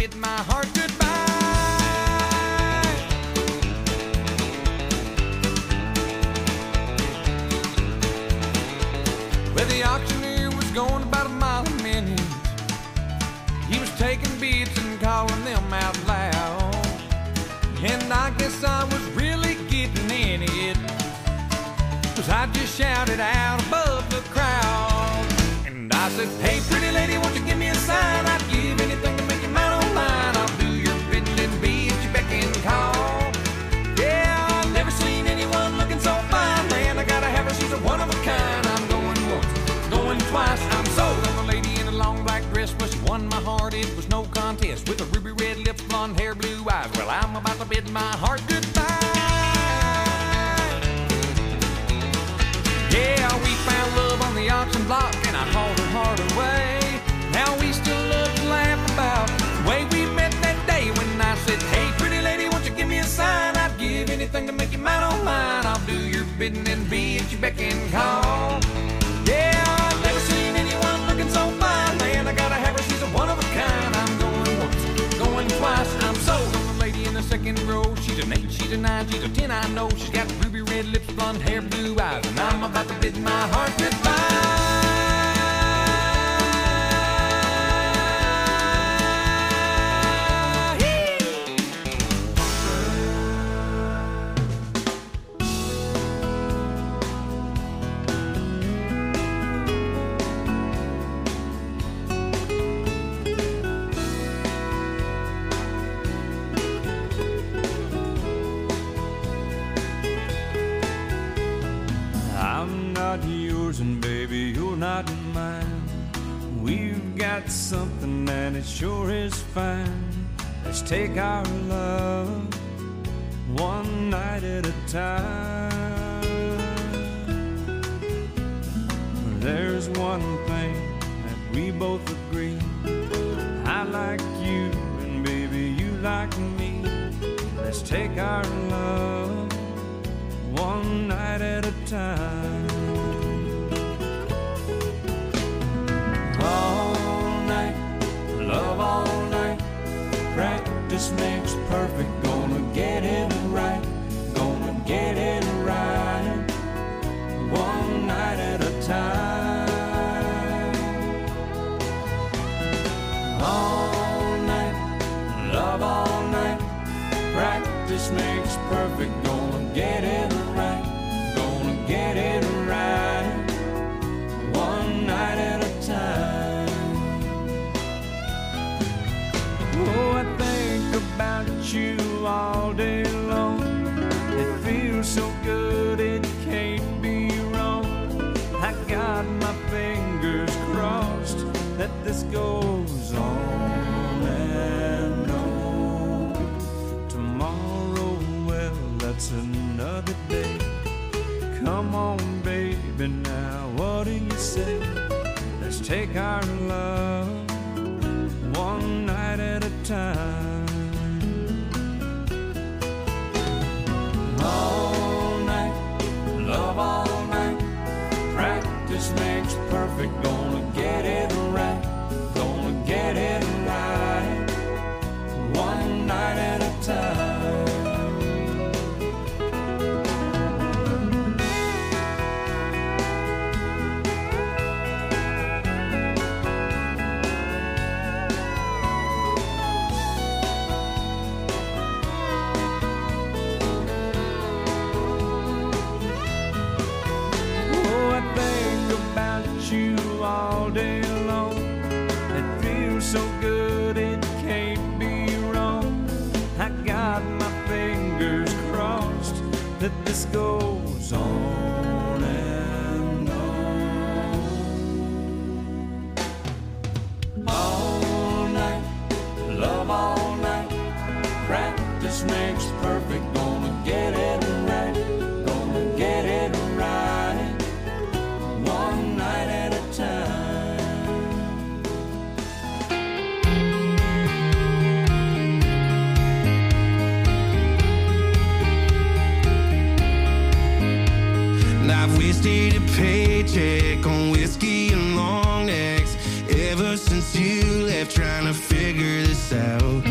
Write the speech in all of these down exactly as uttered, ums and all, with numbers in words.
bid my heart goodbye. Well, the auctioneer was going about a mile a minute. He was taking bids and calling them out loud. And I guess I was really getting in it, 'cause I just shouted out above the crowd. And I said, hey, pretty lady, won't you give me a sign? I'd give anything to make you mine on mine. I'll do your bidding and be at your beck and call. Yeah, I've never seen anyone looking so fine. Man, I gotta have her, she's a one of a kind. I'm going once, going twice. I'm sold on a lady in a long black dress. Well, she won my heart, it was no contest. With her ruby red lips, blonde hair, blue eyes. Well, I'm about to bid my heart goodbye. Yeah, we found love on the auction block, and I hauled her heart away. Now we still love to laugh about the way we met that day when I said, hey, pretty lady, won't you give me a sign? I'd give anything to make you mine on mine. I'll do your bidding and be at your beck and call. Yeah, I've never seen anyone looking so fine. Man, I gotta have her, she's a one of a kind. I'm going once, going twice. I'm sold on the lady in the second row. She's an eight, she's a nine, she's a ten, I know. She's got ruby red lips, blonde hair, blue eyes. And I'm about to bid my heart goodbye. And baby, you're not mine. We've got something and it sure is fine. Let's take our love one night at a time. There's one thing that we both agree. I like you and baby, you like me. Let's take our love one night at a time. All night, love all night. Practice makes perfect. Gonna get it right. Gonna get it right. One night at a time. All night, love all night. Practice makes perfect. Gonna get it right. Gonna get it right. One night at a time. Oh, I think about you all day long. It feels so good, it can't be wrong. I got my fingers crossed that this goes on and on. Tomorrow, well, that's another day. Come on, baby, now what do you say? Let's take our love one night at a time. All night, love all night. Practice makes perfect. Gonna get it right. Gonna get it right. One night at a time. You all day long. It feels so good, it can't be wrong. I got my fingers crossed that this goes on and on. All night, love all night. Practice makes perfect. Gonna get it right. Gonna get it right. One night at a time. I've wasted a paycheck on whiskey and long necks ever since you left, trying to figure this out.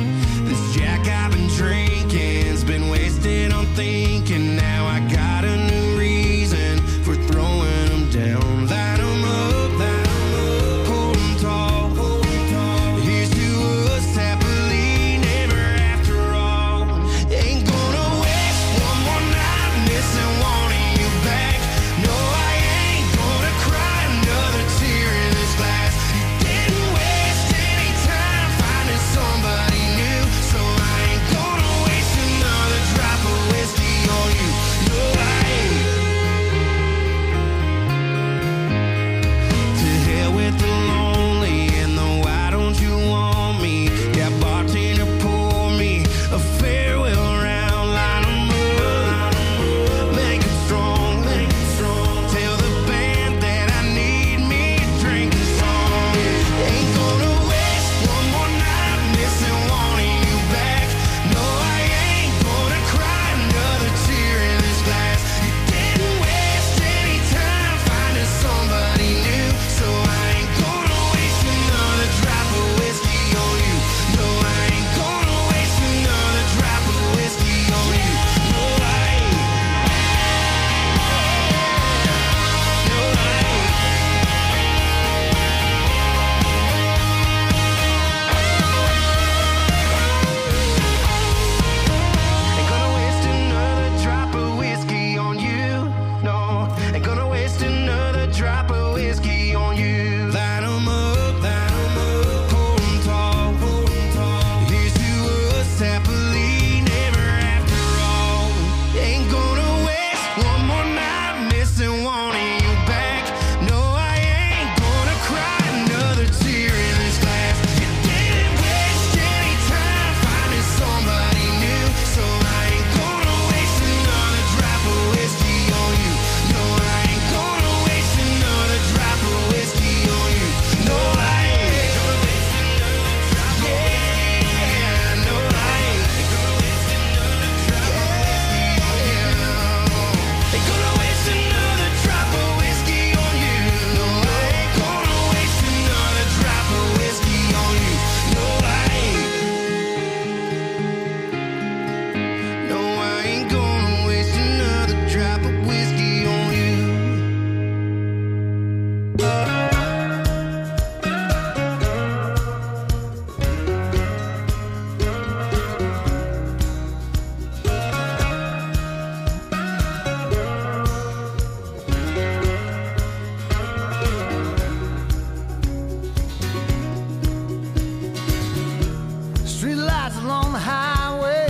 along the highway,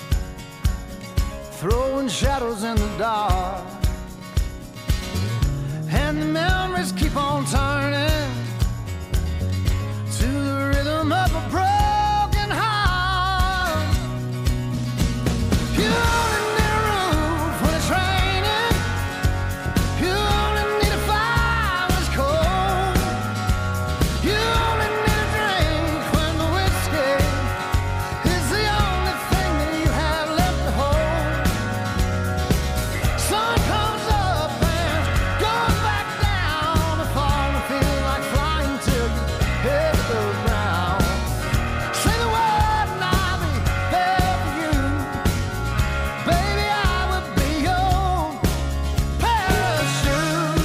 throwing shadows in the dark, and the memories keep on turning to the rhythm of a broken heart. You only need a roof when it's raining. You only need a fire when it's cold. You only need a drink when the whiskey is the only thing that you have left to hold. Sun comes up and goes back down. The fall feels like flying till you hit the ground. Say the word and I'll be there for you. Baby, I will be your parachute.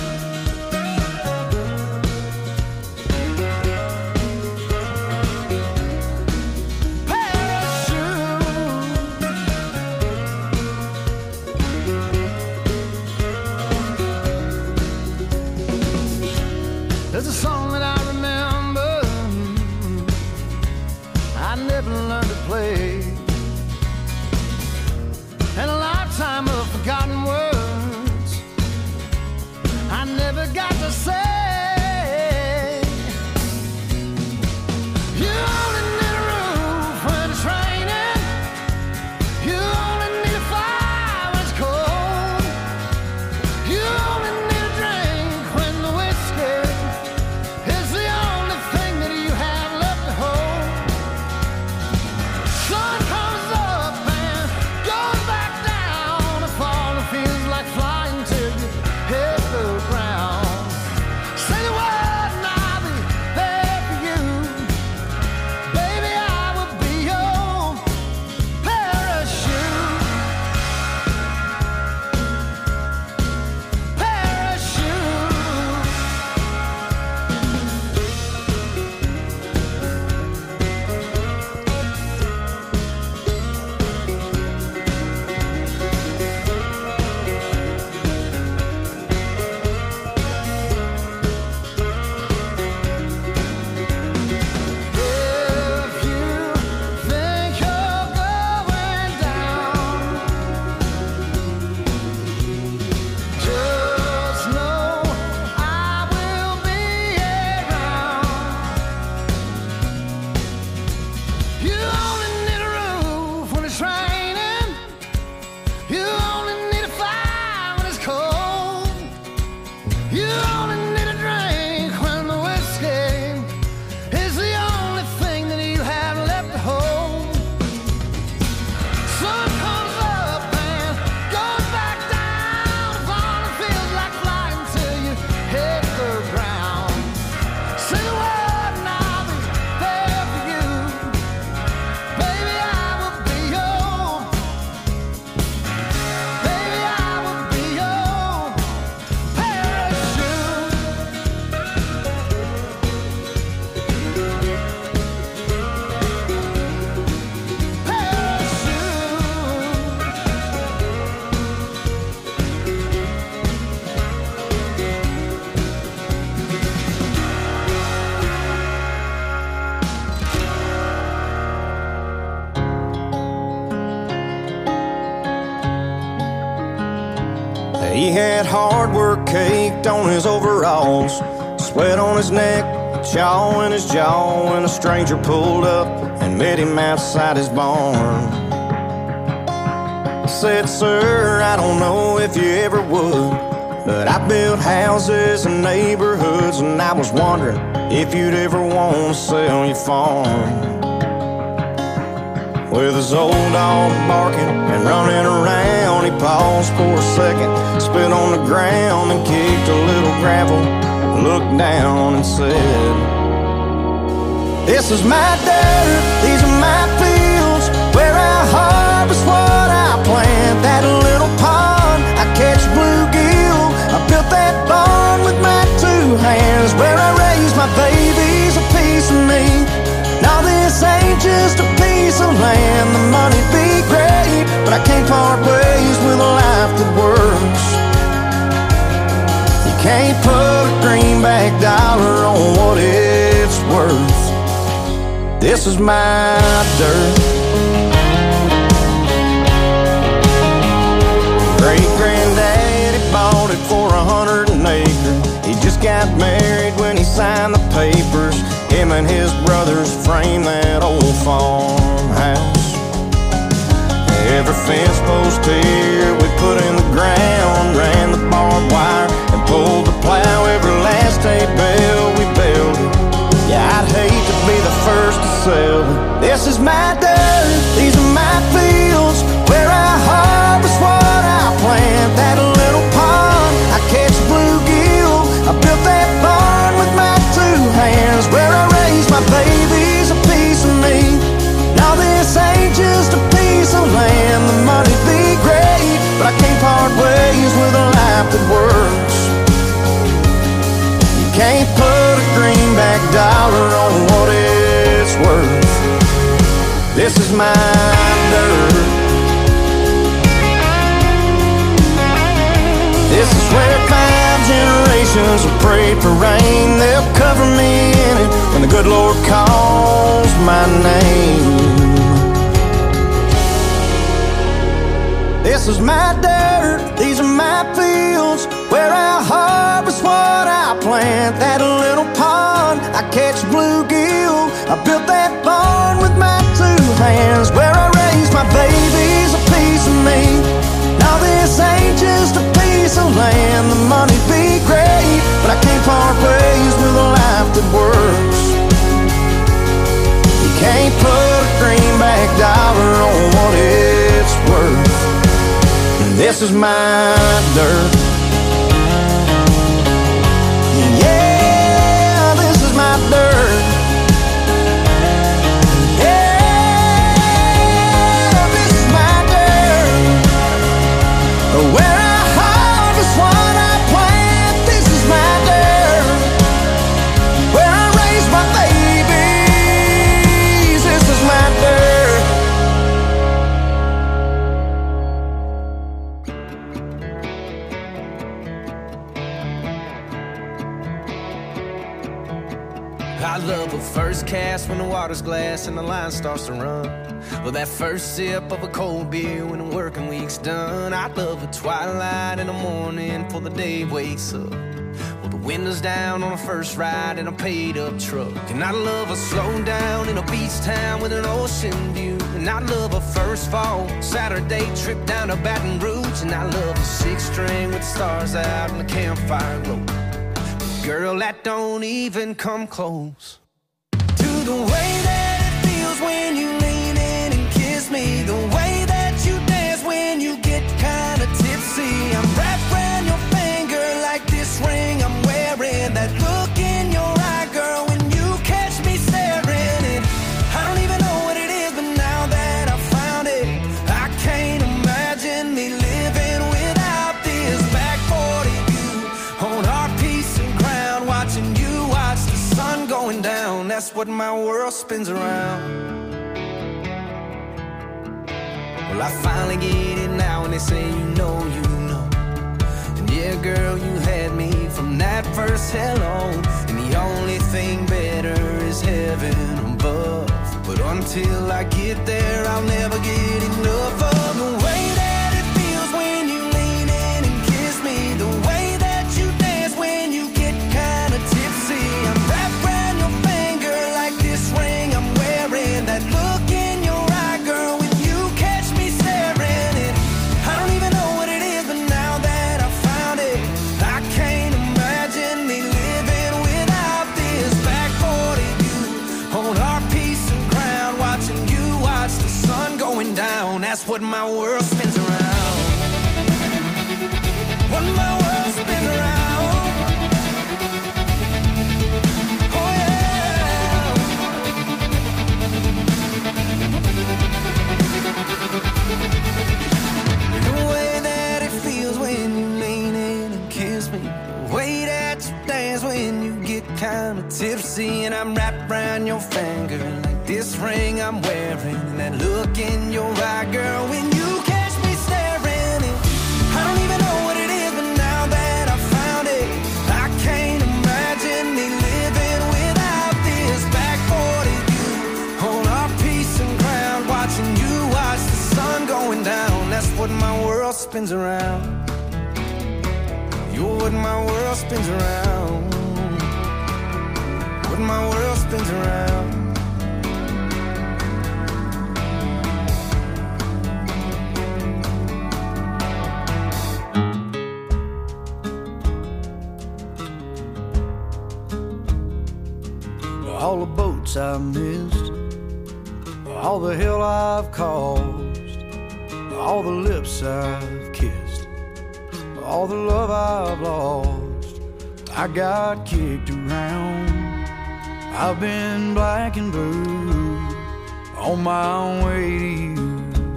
Parachute. There's a song that I remember I never learned to play, and a lifetime of forgotten words I never got to say. You only need a roof when it's raining. You only need a fire when it's cold. You only need a drink when the whiskey is the only thing that you have left to hold. Sun comes up and goes back down. The fall feels like flying till you hit the ground. Say the word and I'll be there for you. Baby, I will be your parachute. Parachute. If you think you're going down, just know I will be around. You only need a roof when it's raining. You only need a fire when it's cold. You only need a drink when the whiskey is the only thing that you have left to hold. Sun comes up and goes back down. The fall feels like flying till you hit the ground. Say the word and I'll be there for you. Baby, I will be your. Baby, I will be your parachute. He had hard work caked on his overalls, sweat on his neck, jaw in his jaw, when a stranger pulled up and met him outside his barn. Said, sir, I don't know if you ever would, but I built houses and neighborhoods, and I was wondering if you'd ever want to sell your farm. With his old dog barking and running around, he paused for a second, spit on the ground and kicked a little gravel, looked down and said, this is my dirt, these are my fields, where I harvest what I plant. That little pond, I catch bluegill, I built that barn with my two hands, where I raise my babies, a piece of me. Now this ain't just a piece of land. The money'd be great, but I can't part ways with a life that works. You can't put a greenback dollar on what it's worth. This is my dirt. and his brothers framed that old farmhouse. Every fence post here we put in the ground, ran the barbed wire and pulled the plow. Every last hay bale we bailed it. Yeah, I'd hate to be the first to sell it. This is my dirt, these are my fields, where I harvest what I plant. That little pond, I catch bluegill. I built that barn with my two hands, where I raise my babies, a piece of me. Now this ain't just a piece of land. The money'd be great, but I can't part ways with a life that works. You can't put a greenback dollar on what it's worth. This is my dirt. This is where five generations have prayed for rain. They'll cover me in it when the good Lord calls my name. This is my dirt, these are my fields, where I harvest what I plant. That little pond, I catch bluegill. I built that barn with my two hands, where I raise my babies, a piece of me. Now this ain't just a piece of land. The money'd be great, but I can't part ways with a life that works. You can't put a greenback dollar on what it's worth. This is my dirt. Yeah, this is my dirt. Yeah, this is my dirt. Where I harvest what I plant. This is my dirt. Where I raise my babies. This is my dirt. I love a first cast when the water's glass and the line starts to run. Well, that first sip of a cold beer when the working week's done. I love a twilight in the morning before the day wakes up. Well, the windows down on a first ride in a paid-up truck. And I love a slow down in a beach town with an ocean view. And I love a first fall Saturday trip down to Baton Rouge. And I love a six-string with stars out and the campfire glow. Girl, that don't even come close to the way that it feels when you lean in and kiss me. The way that you dance when you get kinda tipsy. I'm wrapped around your finger like this ring I'm wearing. That look in your eye, girl, when you catch me staring. And I don't even know what it is, but now that I found it, I can't imagine me living without this. Back forty view on our piece of ground, watching you watch the sun going down. That's what my world spins around. Well, I finally get it now when they say you know, you know. And yeah, girl, you had me from that first hello. And the only thing better is heaven above. But until I get there, I'll never get enough of the way that it feels when you lean in and kiss me. The way that you dance when you get kinda tipsy. I'm wrapped around your finger like this ring I'm wearing. That look in your eye, girl, when you catch me staring. And I don't even know what it is, but now that I found it, I can't imagine me living without this. Back forty view on our piece of ground, watching you watch the sun going down. That's what my world spins around. What my world spins around. Oh yeah. The way that it feels when you lean in and kiss me. The way that you dance when you get kinda tipsy. And I'm wrapped around your finger like this ring I'm wearing. And that look in your eye, girl, when you catch me staring. And I don't even know what it is, but now that I found it, I can't imagine me living without this. Back forty view on our piece of ground, watching you watch the sun going down. That's what my world spins around. You're what my world spins around. What my world spins around. All the boats I've missed, all the hell I've caused, all the lips I've kissed, all the love I've lost. I got kicked around, I've been black and blue on my way to you.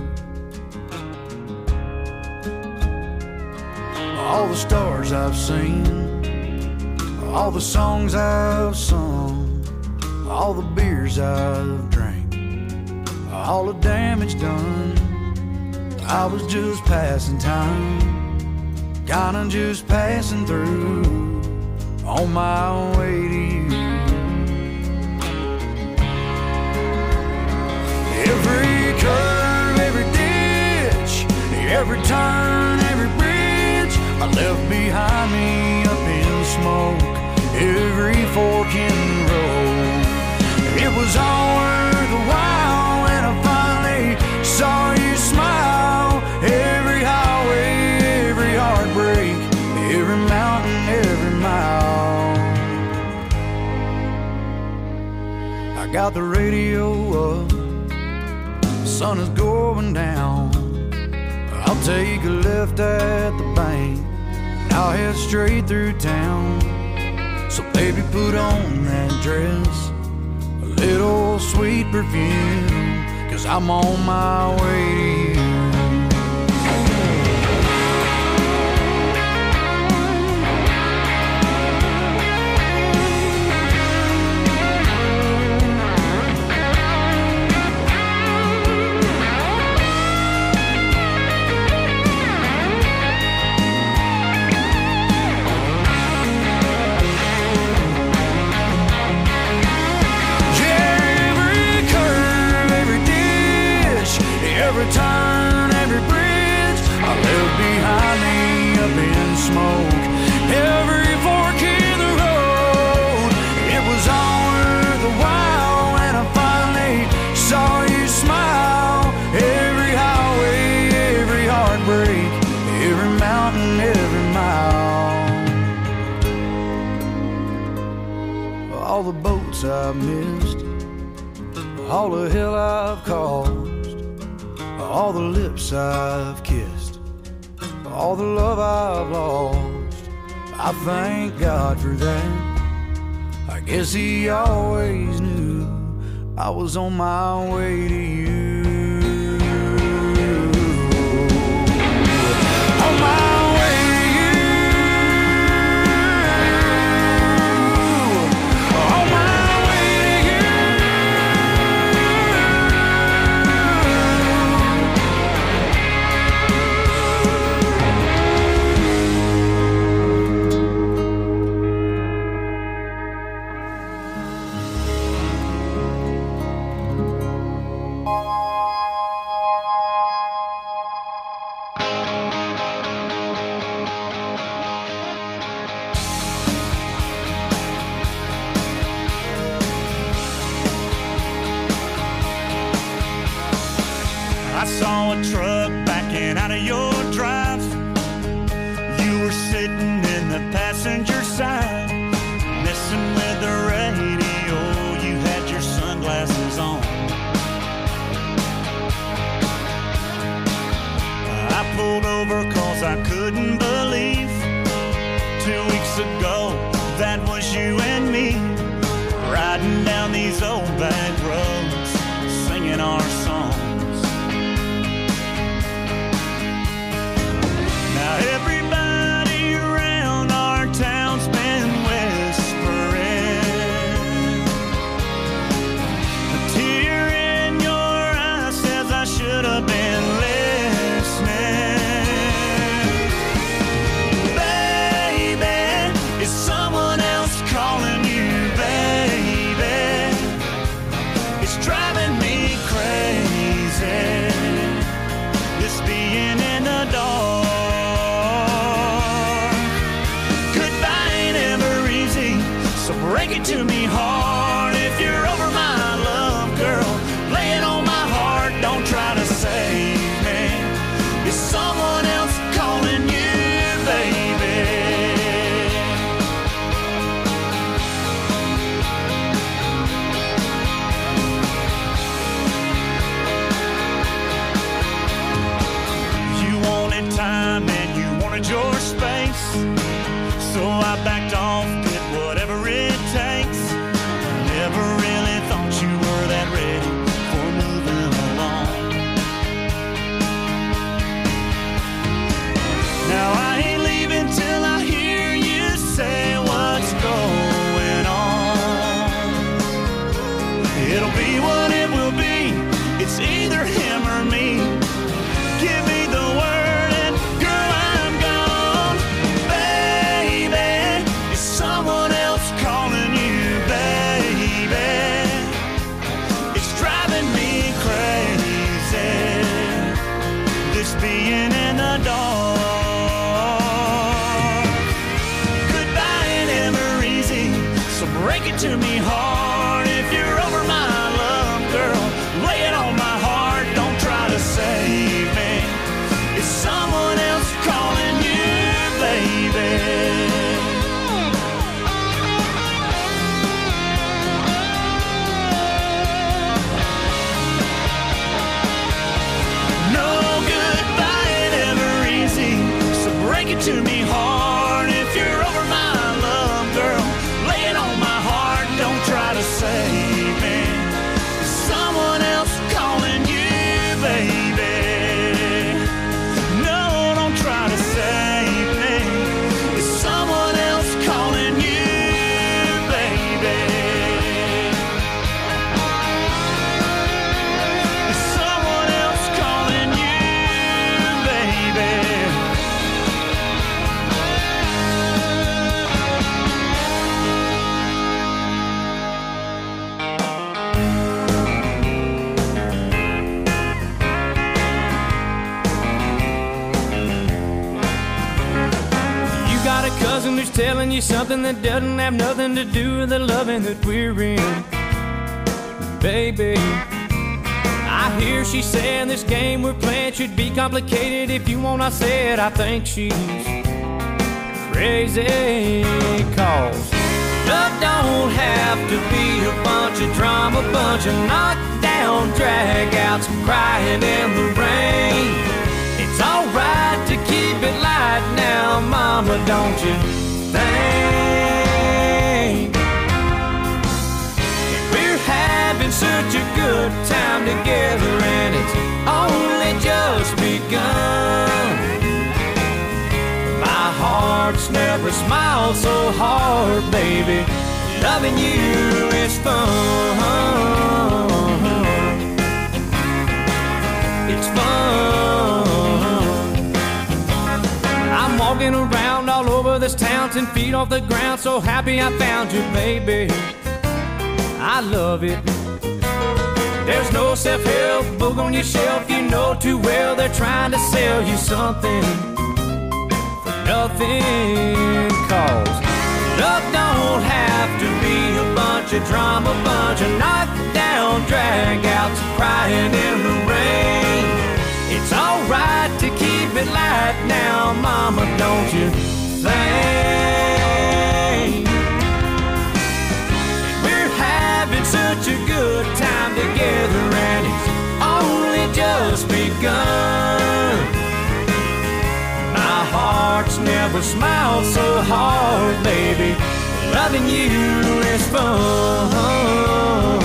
All the stars I've seen, all the songs I've sung, all the beers I've drank, all the damage done. I was just passing time, kinda just passing through on my way to you. Every curve, every ditch, every turn, every bridge I left behind me up in smoke. Every fork in the road, it was all worth a while when I finally saw you smile. Every highway, every heartbreak, every mountain, every mile. I got the radio up, the sun is going down. I'll take a left at the bank, and I'll head straight through town. So baby, put on that dress, little sweet perfume, 'cause I'm on my way to you. Every turn, every bridge I left behind me up in smoke. Every fork in the road, it was all worth a while when I finally saw you smile. Every highway, every heartbreak, every mountain, every mile. All the boats I've missed, all the hell I've caused, all the lips I've kissed, all the love I've lost. I thank God for that. I guess he always knew I was on my way to you. On my way to you. On my way to you. I saw a truck backing out of your drive. You were sitting in the passenger side, messing with the radio. You had your sunglasses on. I pulled over 'cause I couldn't believe two weeks ago that was you and me, riding down these old back roads, singing our songs. Now everybody around our town's been whispering. A tear in your eye says I should have been listening. Baby, it's him or me. Give me the word and girl, I'm gone. Baby, is someone else calling you, baby? It's driving me crazy, this being in the dark. Goodbye ain't ever easy, so break it to me hard. If you're over my love, girl, lay it on my heart. Don't try to save me. Is someone else calling you, baby? No, goodbye ain't ever easy, so break it to me hard. If you're over my love, girl, lay it on my heart. Don't try to save me. Is someone else calling you, baby? No, don't try to save me. Is someone else calling you, baby? Is someone else calling you, baby? You got a cousin who's telling you something that doesn't have nothing to do with the loving that we're in. Baby, I hear she saying this game we're playing should be complicated. If you want, I said I think she's crazy. Cause love don't have to be a bunch of drama, bunch of knockdown dragouts, crying in the rain. It's alright to keep it light now, mama, don't you think? We're having such a good time together, and it's only just begun. My heart's never smiled so hard, baby. Loving you is fun. It's fun. I'm walking around all over this town, ten feet off the ground, so happy I found you, baby. I love it. There's no self-help book on your shelf, you know too well they're trying to sell you something for nothing. Cause love don't have to be a bunch of drama, bunch of knockdown dragouts, crying in the rain. It's alright to keep it light now, mama, don't you think? We're having such a good time together, and it's only just begun. My heart's never smiled so hard, baby. Loving you is fun.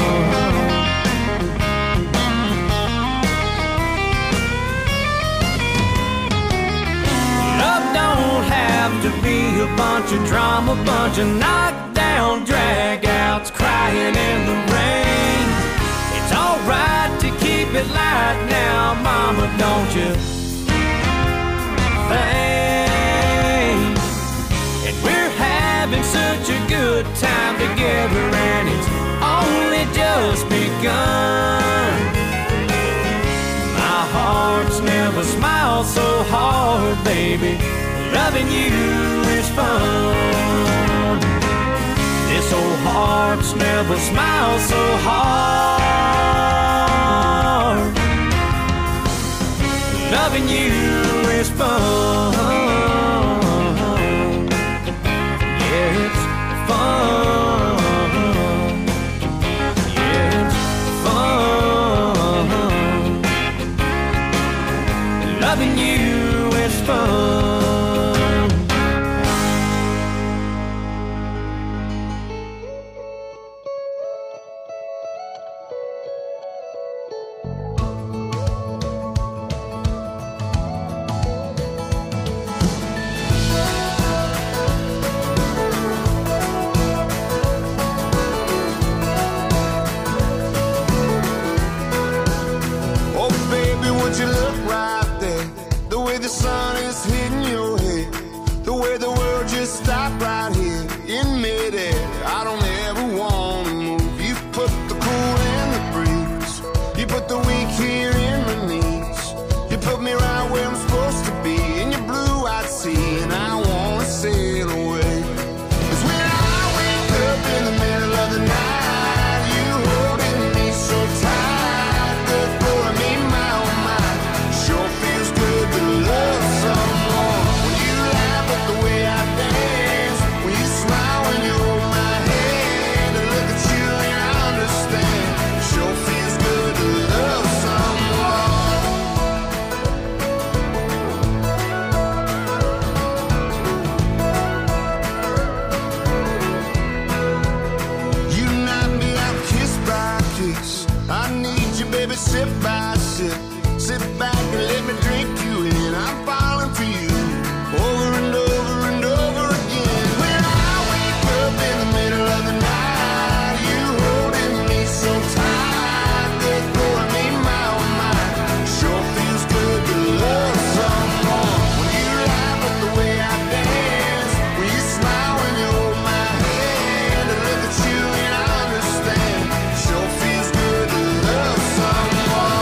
Love don't have to be a bunch of drama, bunch of knockdown dragouts, crying in the rain. It's alright to keep it light now, mama, don't you think? And we're having such a good time together, and it's only just begun. My heart's never smiled so hard, baby. Loving you is fun. This old heart's never smiled so hard. Loving you is fun. Yeah, it's fun. Yeah, it's fun. Loving you is fun. the sun is hitting your head, the way the world just stopped right here in midair. I don't ever wanna move. You put the cool in the breeze, you put the weak here in my knees. You put me right where I'm supposed to be in your blue-eyed sea, and I wanna sail away. 'Cause when I wake up in the middle of the night, you holding me so tight, good for me, my oh my. Sure feels good to love someone. When you laugh at the way I dance, when you smile when you hold my hand, and look at you and I understand. Sure feels good to love someone. You knock me out kiss by kiss. I need you, baby, sip by sip. Sit back and let me drink you in. I'm falling for you over and over and over again. When I wake up in the middle of the night, you holding me so tight, good for me, my oh my. Sure feels good to love someone. When you laugh at the way I dance, when you smile when you hold my hand, and look at you and I understand. Sure feels good to love someone.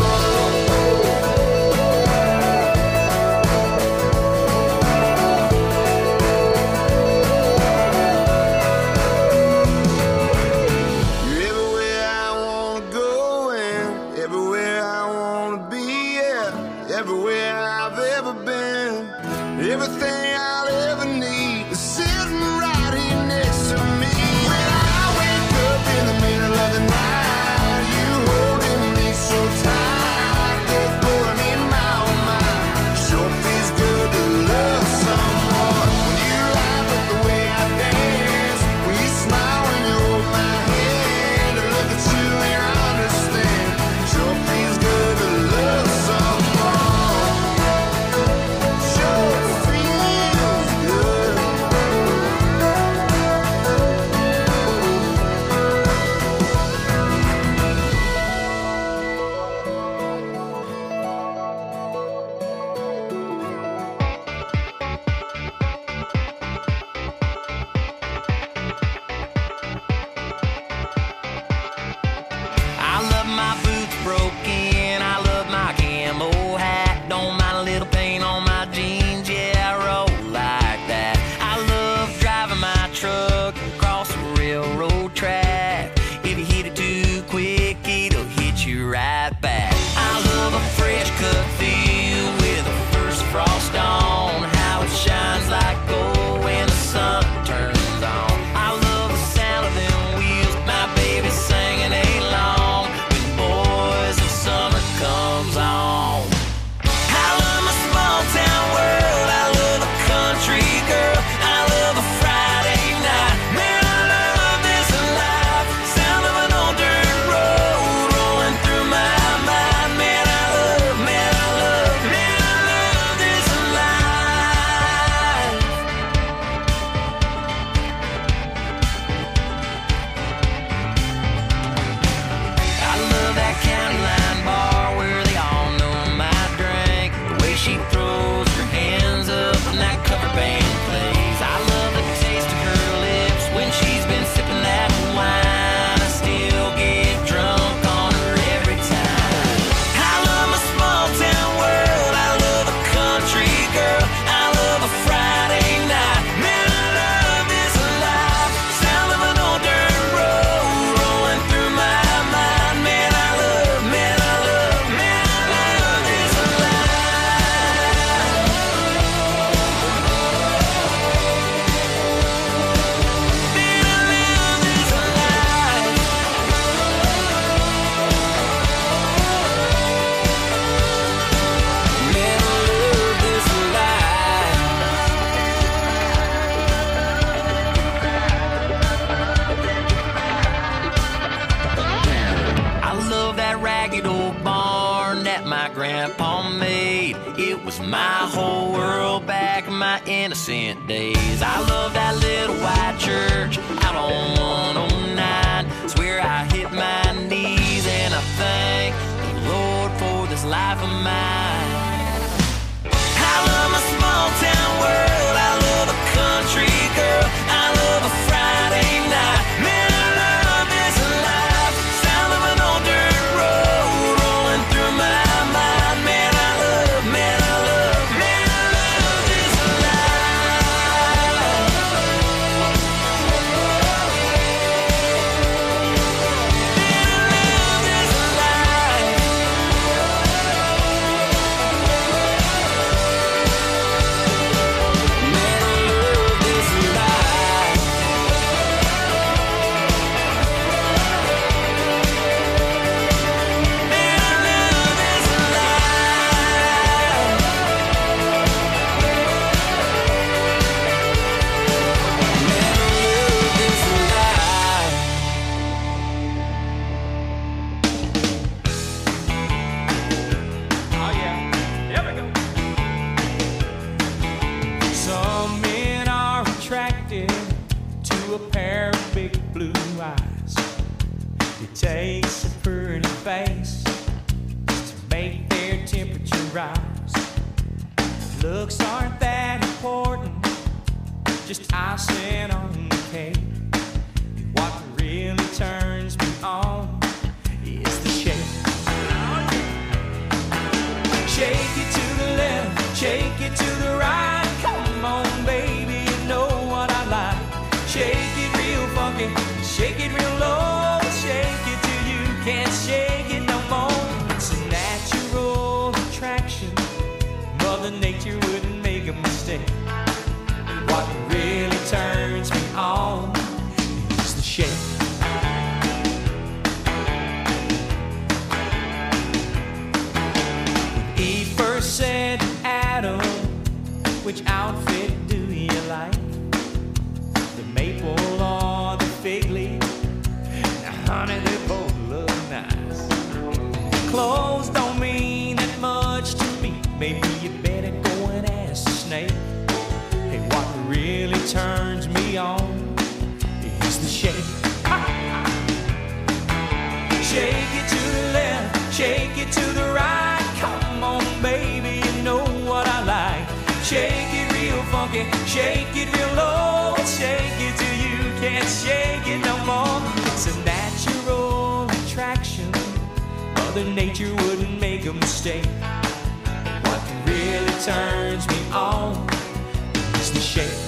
You're everywhere I wanna go and everywhere I wanna be, yeah. Everywhere I've ever been, everything I'll ever need is sitting right here next to me. When I wake up in the middle of the night, you holding me so tight, good for me, my oh my. Sure feels good to love someone. When you laugh at the way I dance, when you smile when you hold my hand, and look at you and I understand. Sure feels good to love someone. Sure feels good. I love my boots broken, I love my camo hat. Don't mind a little paint on my jeans, yeah, I roll like that. I love driving my truck across the railroad track. If you hit it too quick, it'll hit you right back. I love a fresh cut field with the first frost on, how it shines like gold when the sun turns on. I love the sound of them wheels, my baby singing along when the boys of summer comes on. I love my small town world, I love a country girl, I love a Friday night. Man, I love this life, sound of an old dirt road rolling through my mind. Man, I love, man, I love, man, I love this life. I love that county line bar where they all know my drink. The way she throws her hands up when that cover band plays. I love the taste of her lips when she's been sipping that wine. I still get drunk on her every time. I love my small town world, I love a country girl, I love a Friday night. Man, I love this life, sound of an old dirt road rolling through my mind. Man, I love, man, I love, man, I love this life. Man, I love this life. Man, I love this life. I love that ragged old barn that my grandpa made. It was my whole world back in my innocent days. I love that little white church out on one oh nine. Swear I hit my knees and I thank the Lord for this life of mine. I love takes a pretty face to make their temperature rise. Looks aren't that important, just icing on the cake. What really turns me on is the shake. Shake it to the left, shake it to the right. Come on, baby, you know what I like. Shake it real funky, shake it real low. Shake it till you can't shake it no more. It's a natural attraction. Mother Nature wouldn't make a mistake. What really turns me on is the shake. When Eve first said to Adam, which outfit do you like? The maple or the fig leaf? Now, honey, they both look nice. Clothes don't mean that much to me. Maybe you better go and ask the snake. Hey, what really turns me on is the shake. Shake it to the left, shake it to the right. Come on, baby, you know what I like. Shake it real funky, shake it real low. Shake it till you can't shake it no more. It's a natural attraction. Mother Nature wouldn't make a mistake. What really turns me on is the shake.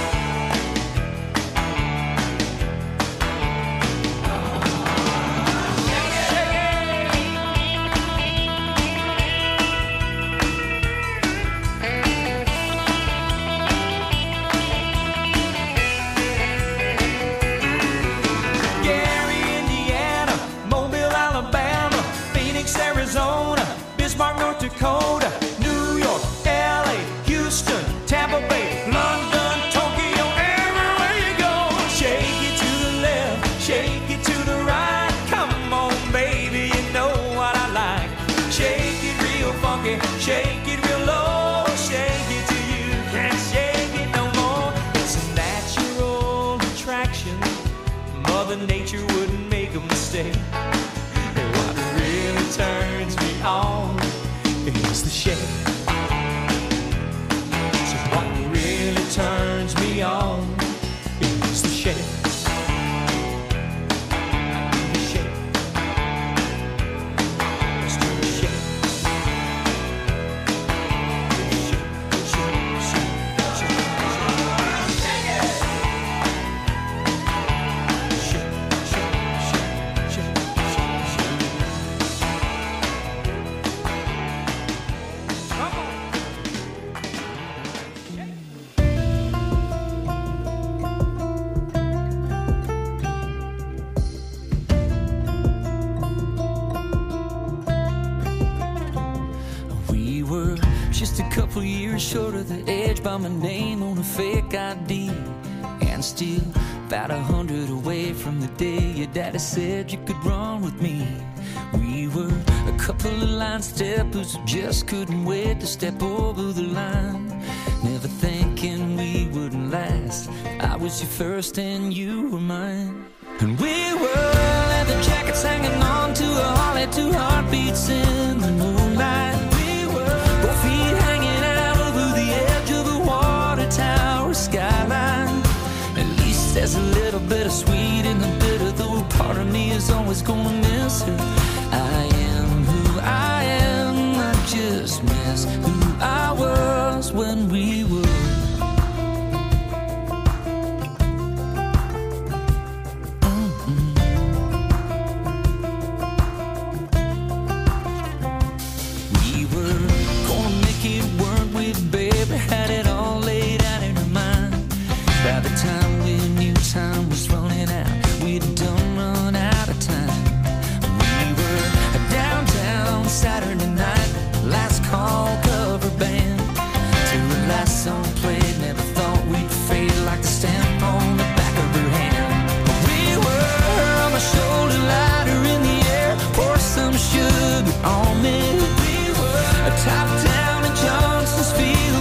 Arizona, Bismarck, North Dakota, New York, L A, Houston, Tampa Bay, London, Tokyo, everywhere you go. Shake it to the left, shake it to the right. Come on, baby, you know what I like. Shake it real funky, shake it real low. Shake it till you can't shake it no more. It's a natural attraction. Mother Nature wouldn't make a mistake. Turns me on is the shake. So what really turns me on is the shake. The shake. Let's do the shake. Shake, shake, shake, shake, shake. Shake it. Shake, shake, shake, shake, shake, shake. Just a couple years short of the edge by my name on a fake I D, and still about a hundred away from the day your daddy said you could run with me. We were a couple of line steppers who just couldn't wait to step over the line, never thinking we wouldn't last. I was your first and you were mine. And we were leather jackets hanging on to a Harley, two heartbeats in the moonlight. Both feet hanging out over the edge of a water tower skyline. At least there's a little bit of sweet in the bitter, though part of me is always gonna miss her. I am who I am, I just miss who I was when we were. Had it all laid out in her mind. By the time we knew time was running out, we'd done run out of time. We were downtown Saturday night, last call cover band, till the last song played. Never thought we'd fade like the stamp on the back of her hand. We were on my shoulder, lighter in the air, pour some sugar on me. We were top down in Johnson's Field,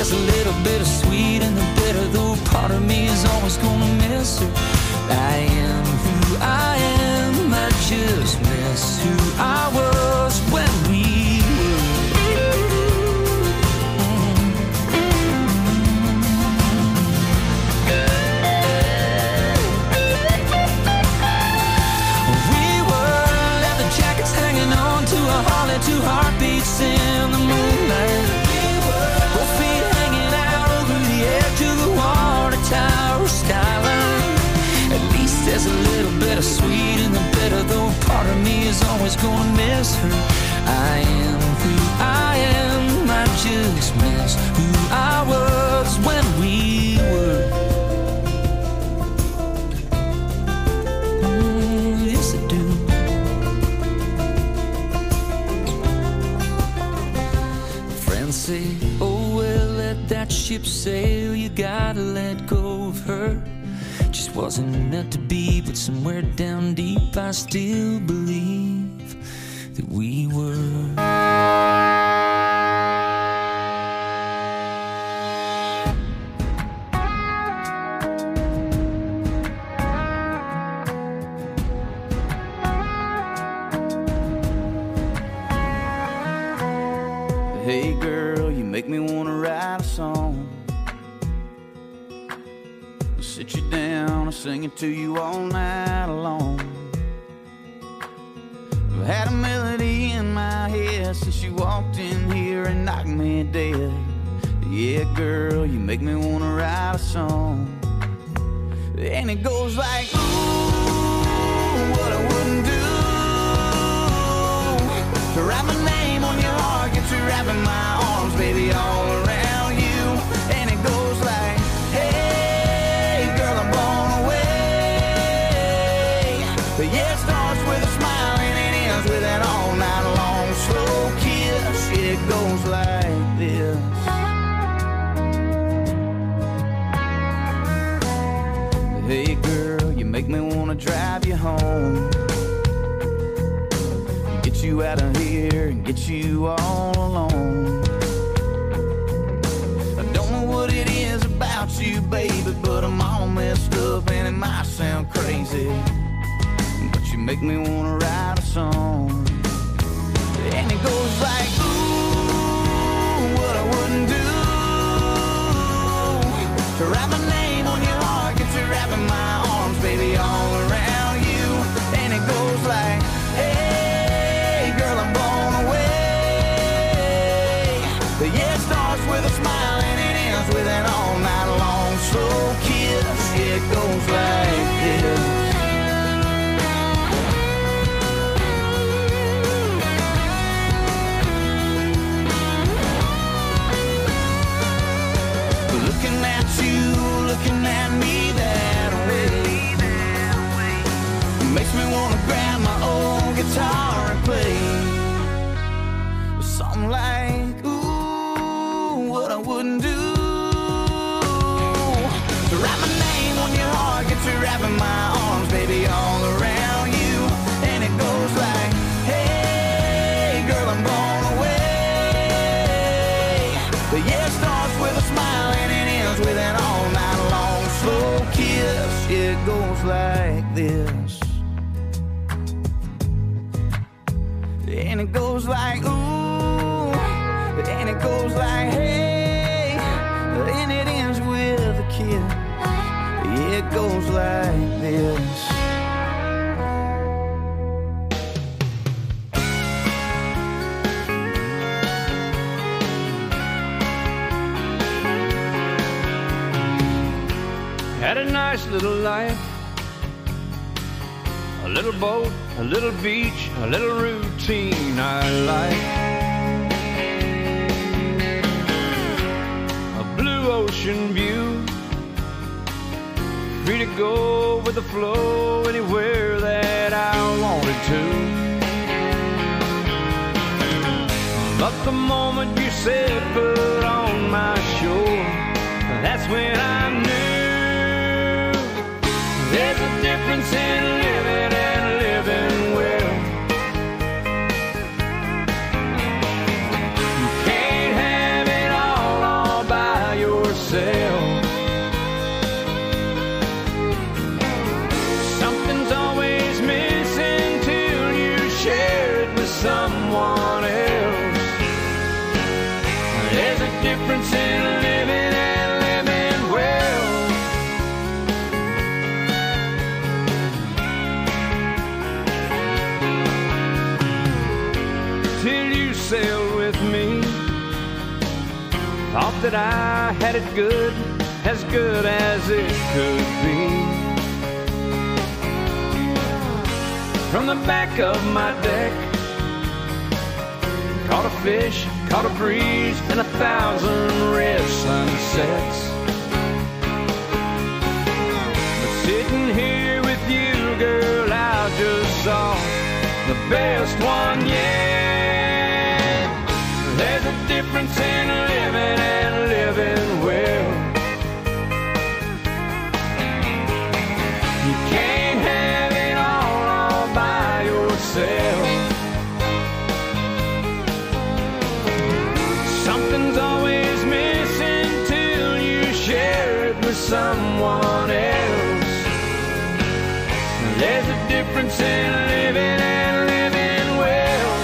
there's a little bit of sweet in the bitter, though part of me is always gonna miss her. I am who I am, I just miss who I was when we two heartbeats in the moonlight, both feet hanging out over the edge of the water tower skyline. At least there's a little bit of sweet in the bitter, though part of me is always gonna miss her. I am who I am, I just miss who I was when we were. Mm, yes I do. Say, oh well, let that ship sail, you gotta let go of her. Just wasn't meant to be, but somewhere down deep I still believe that we were. Hey girl, you make me wanna write a song. I'll sit you down and sing it to you all night long. I've had a melody in my head since you walked in here and knocked me dead. Yeah girl, you make me wanna write a song. And it goes like, ooh, what I wouldn't do to write my name on your heart, get you wrapping my arms, baby, all around you. And it goes like, hey, girl, I'm blown away. But yeah, it starts with a smile and it ends with an all night long slow kiss. It goes like this. Hey, girl, you make me wanna drive you home, get you out of here and get you all alone. I don't know what it is about you, baby, but I'm all messed up and it might sound crazy, but you make me wanna write a song. And it goes like, ooh, what I wouldn't do to write my name on your heart, get you wrapping my arms, baby, all around you. And it goes like, hey, girl, I'm blown away. But yeah, it starts with a smile and it ends with an all night long slow kiss. Yeah, it goes like this. Looking at you, looking at me that way, makes me wanna grab my old guitar and play something like, ooh, what I wouldn't do to write my name on your heart, get you wrapping my arms, baby, all around you. And it goes like, hey, girl, I'm blown away. But yeah, it starts with a smile and it ends with an all night long slow kiss. Yeah, it goes like this. And it goes like, ooh, and it goes like, hey, and it ends with a kiss. Yeah, it goes like this. Had a nice little life, a little boat, a little beach, a little routine I like. A blue ocean view, free to go with the flow anywhere that I wanted to. But the moment you said put on my shore, that's when I knew there's a difference in living and living well. You can't have it all all by someone else. There's a difference in living and living well. Till you sailed with me, thought that I had it good, as good as it could be. From the back of my deck, caught a fish, caught a breeze, and a thousand red sunsets. But sitting here with you, girl, I just saw the best one yet. There's a difference in living and living well. You can't have it all, all by yourself. Something's always missing till you share it with someone else. There's a difference in living and living well.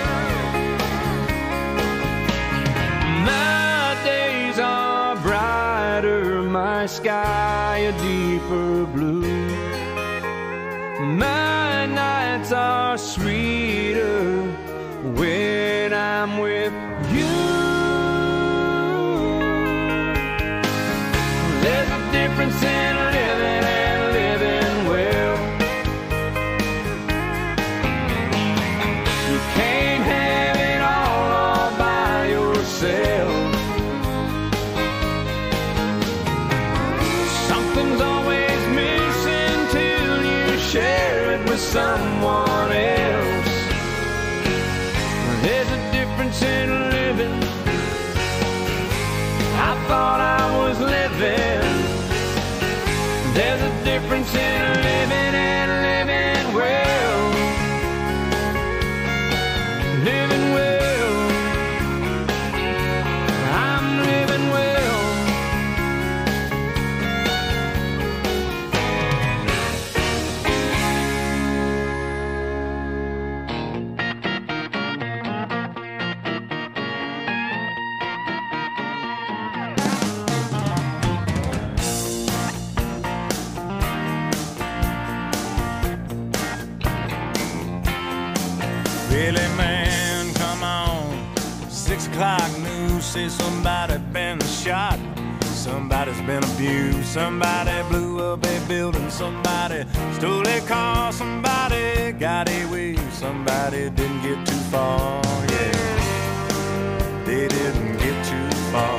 My days are brighter, my sky a deeper blue. My nights are sweeter when I'm with you. There's a difference in living and living well. You can't have it all, all by yourself. Something's always missing till you share it with someone else. There's a difference in living. I thought I was living. There's a difference in living and living well. Living well. I'm living well. Really, man, come on. Six o'clock news says somebody been shot. Somebody's been abused. Somebody blew up a building. Somebody stole a car. Somebody got away. Somebody didn't get too far. Yeah, they didn't get too far.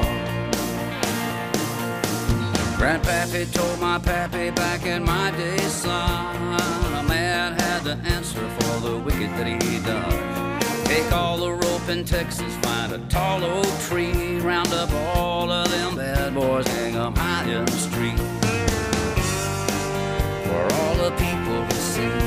Grandpappy told my pappy back in my day, son, a man had to answer for the wicked that he done. Take all the rope in Texas, find a tall oak tree, round up all of them bad boys, hang them high in the street for all the people to see.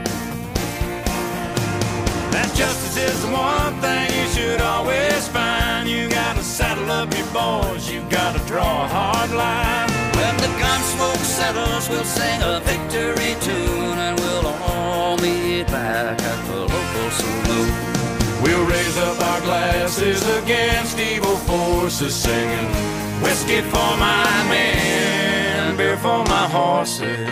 That justice is the one thing you should always find. You gotta saddle up your boys, you gotta draw a hard line. When the gun smoke settles, we'll sing a victory tune, and we'll all meet back at the local saloon. We'll raise up our glasses against evil forces, singing whiskey for my men, beer for my horses.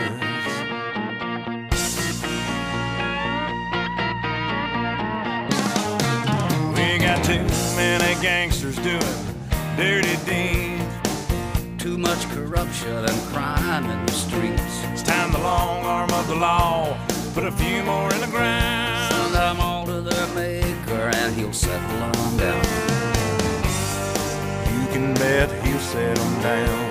We got too many gangsters doing dirty deeds. Too much corruption and crime in the streets. It's time the long arm of the law put a few more in the ground. Send them all to their maker and he'll settle them down. You can bet he'll settle down.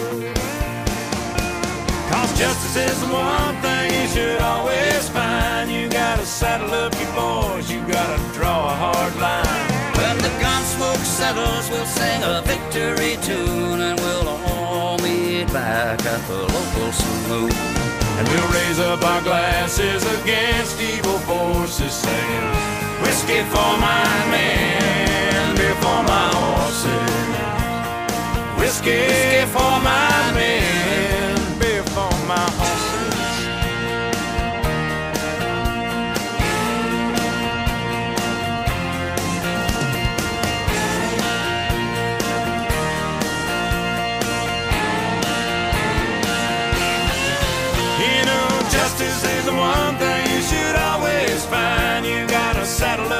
Cause justice is the one thing you should always find. You gotta saddle up your boys, you gotta draw a hard line. When the gun smoke settles, we'll sing a victory tune, and we'll all meet back at the local saloon. And we'll raise up our glasses against evil forces, singing whiskey for my men, beer for my horses. Whiskey for my men, beer for my horses.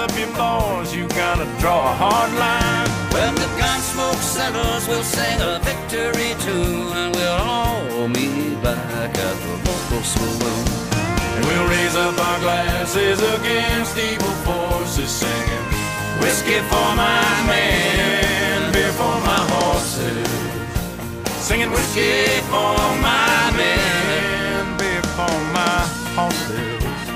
up your boys, you gotta draw a hard line. When the gun smoke settles, we'll sing a victory tune, and we'll all meet back at the local saloon. And we'll raise up our glasses against evil forces, singing whiskey for my men, beer for my horses. Singing whiskey for my men, beer for my horses.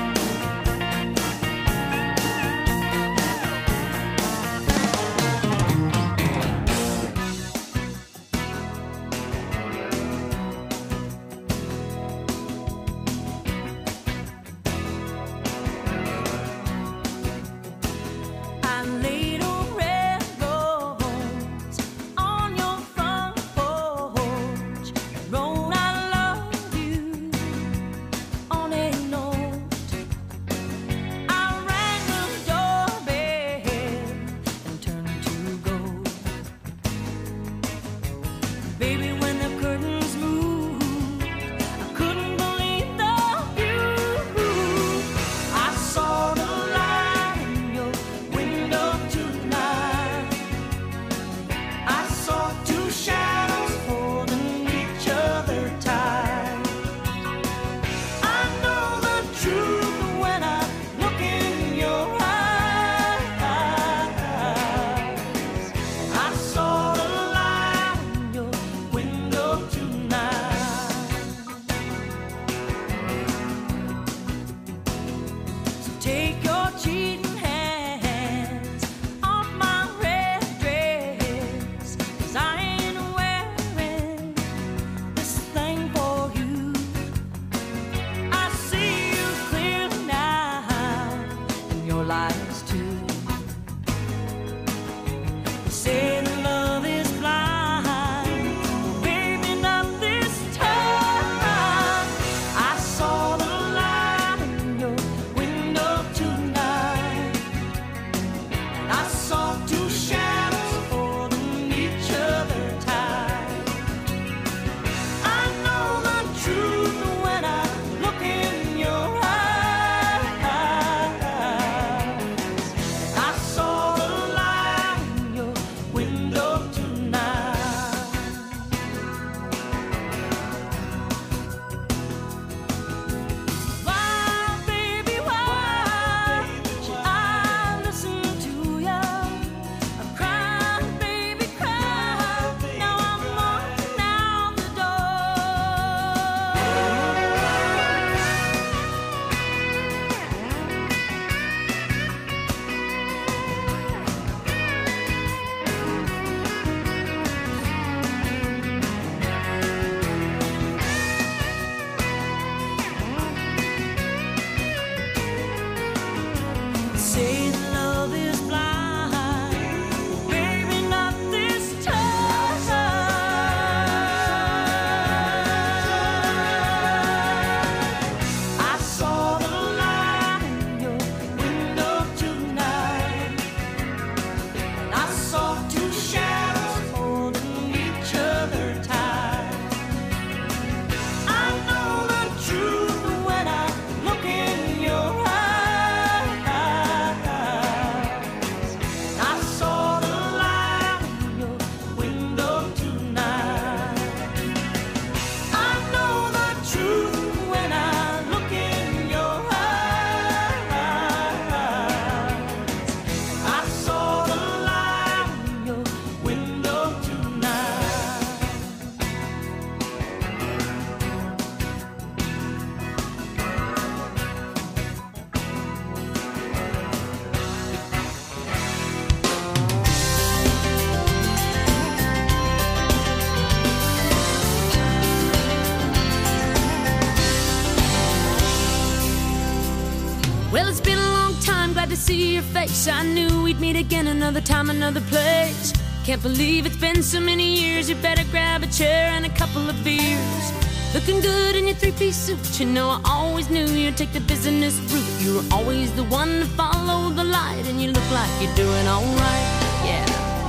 to see your face. I knew we'd meet again another time, another place. Can't believe it's been so many years. You better grab a chair and a couple of beers. Looking good in your three-piece suit. You know I always knew you'd take the business route. You were always the one to follow the light, and you look like you're doing alright, yeah.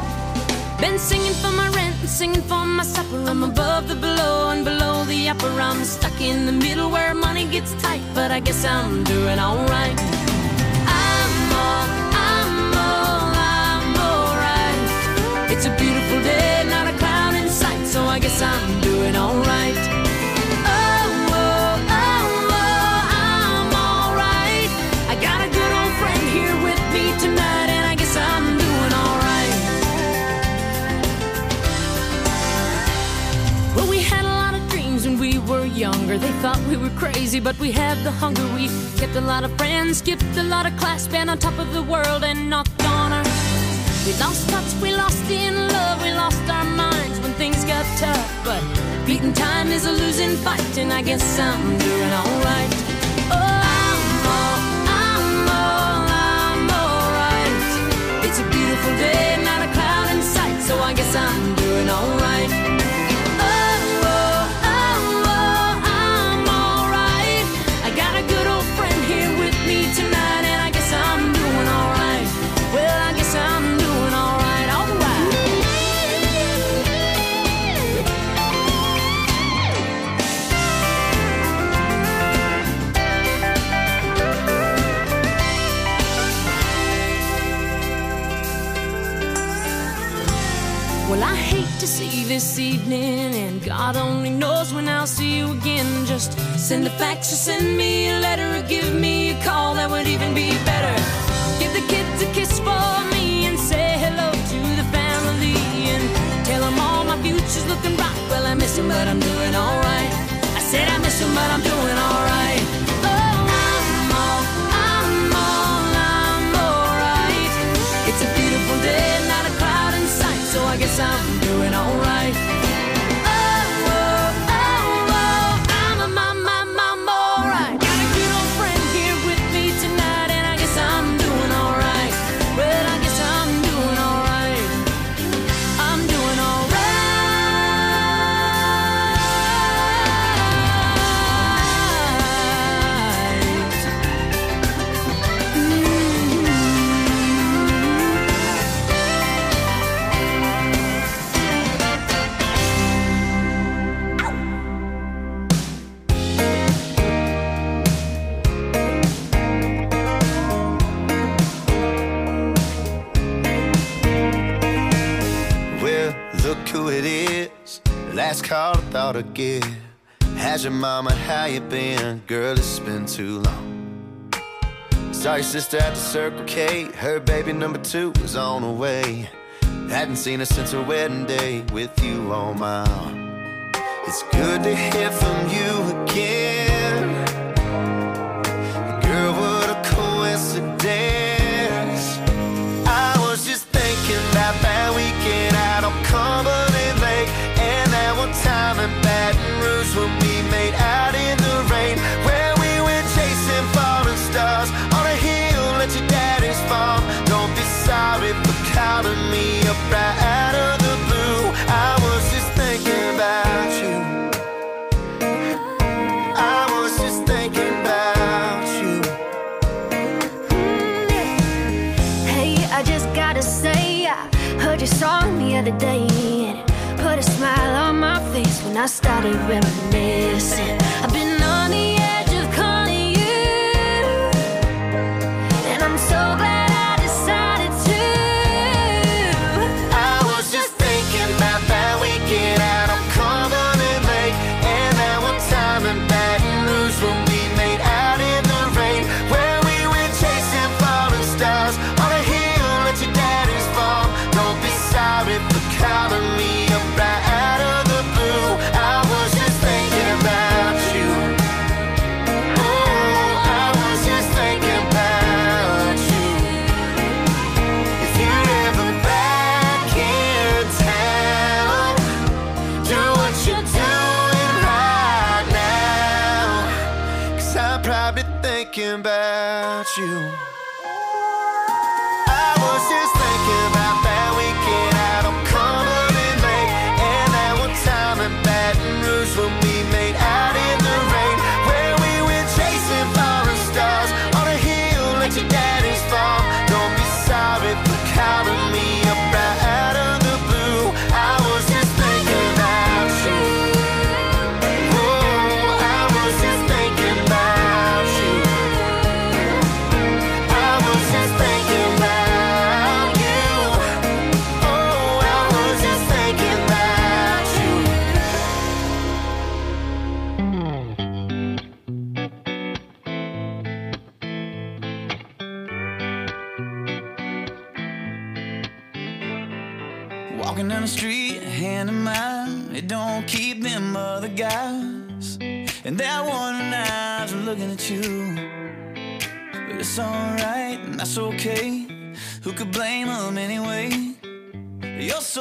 Been singing for my rent and singing for my supper. I'm above the below and below the upper. I'm stuck in the middle where money gets tight, but I guess I'm doing alright. I'm all, I'm thought we were crazy, but we had the hunger. We kept a lot of friends, skipped a lot of class, been on top of the world and knocked on our. We lost touch, we lost in love, we lost our minds when things got tough. But beating time is a losing fight, and I guess I'm doing alright. Oh, I'm all, I'm all, I'm alright. It's a beautiful day, not a cloud in sight, so I guess I'm doing alright. Well, I hate to see you this evening, and God only knows when I'll see you again. Just send a fax or send me a letter, or give me a call, that would even be better. Give the kids a kiss for me and say hello to the family, and tell them all my future's looking bright. Well, I miss them, but I'm doing alright. I said I miss them, but I'm doing alright. Oh, I'm all, I'm all, I'm alright. It's a beautiful day, not a cloud in sight, so I guess I'm doing alright. Oh, oh, oh, oh, I'm a mom, mom, mom, alright. Got a good old friend here with me tonight, and I guess I'm doing alright. Well, I guess I'm doing alright. I'm doing alright. Look who it is, last call I thought I'd get. How's your mama, how you been? Girl, it's been too long. Saw your sister at the Circle K, her baby number two was on the way. Hadn't seen her since her wedding day, with you on my arm. It's good to hear from you again. Girl, what a coincidence. I was just thinking about that weekend out on Cumberland Lake, and that one time in Baton Rouge when we made out in the rain, where we went chasing falling stars on a hill at your daddy's farm. Don't be sorry for calling me up right out of the blue. I was just thinking about you. I was just thinking about you. Hey, I just gotta say, I heard your song the other day, and it put a smile on my face when I started reminiscing. I've been on the edge of calling you, and I'm so glad I decided to. I was just thinking about that weekend out on Cumberland Lake, and that one time in Baton Rouge when we made out in the rain, where we went chasing falling stars on a hill at your daddy's farm. Don't be sorry for calling me up right out of the blue. I was just thinking about you. Oh, I was just thinking about you. If you're ever back in town, do what you're doing right now, 'cause I'm probably thinking about you. I was just thinking about that weekend out on Cumberland Lake, and that one time in Baton Rouge when we made out in the rain, where we went chasing falling stars on a hill at your daddy's farm. Don't be sorry for calling me up right out of the blue. I was just thinking about you. Oh, I was just thinking about you. I was just thinking about you. Oh, I was just thinking about you. Walking down the street, hand in mine, it don't keep them other guys. And that one eyes are looking at you. But it's alright, and that's okay. Who could blame them anyway? You're so